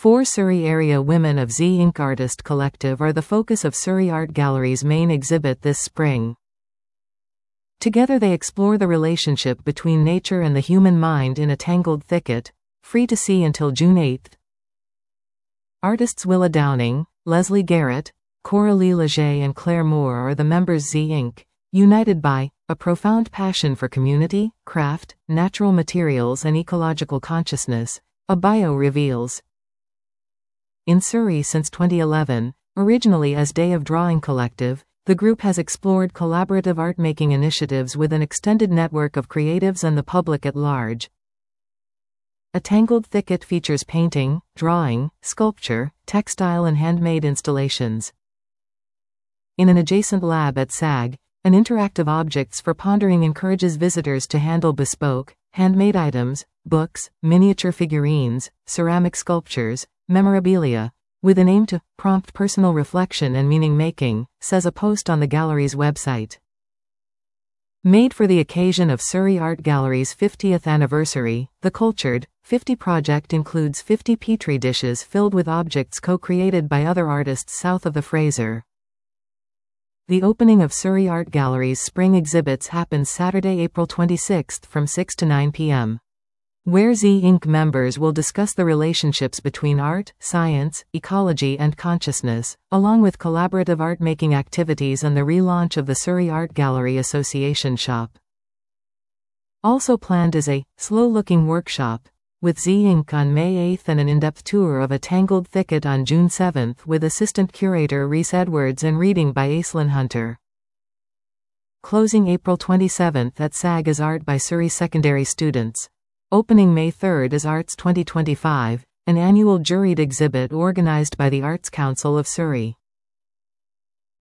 Four Surrey area women of Z Inc. Artist Collective are the focus of Surrey Art Gallery's main exhibit this spring. Together they explore the relationship between nature and the human mind in a tangled thicket, free to see until June 8. Artists Willa Downing, Leslie Garrett, Coralie Leger and Claire Moore are the members Z Inc., united by a profound passion for community, craft, natural materials and ecological consciousness, a bio reveals. In Surrey since 2011, originally as Day of Drawing Collective, the group has explored collaborative art-making initiatives with an extended network of creatives and the public at large. A Tangled Thicket features painting, drawing, sculpture, textile and handmade installations. In an adjacent lab at SAG, an interactive objects for pondering encourages visitors to handle bespoke, handmade items, books, miniature figurines, ceramic sculptures, memorabilia, with an aim to prompt personal reflection and meaning-making, says a post on the gallery's website. Made for the occasion of Surrey Art Gallery's 50th anniversary, the Cultured 50 project includes 50 petri dishes filled with objects co-created by other artists south of the Fraser. The opening of Surrey Art Gallery's spring exhibits happens Saturday, April 26 from 6 to 9 p.m. where Z Inc. members will discuss the relationships between art, science, ecology and consciousness, along with collaborative art-making activities and the relaunch of the Surrey Art Gallery Association Shop. Also planned is a slow-looking workshop with Z Inc. on May 8 and an in-depth tour of a tangled thicket on June 7 with assistant curator Reese Edwards and reading by Aislinn Hunter. Closing April 27 at SAG is Art by Surrey Secondary students. Opening May 3 is Arts 2025, an annual juried exhibit organized by the Arts Council of Surrey.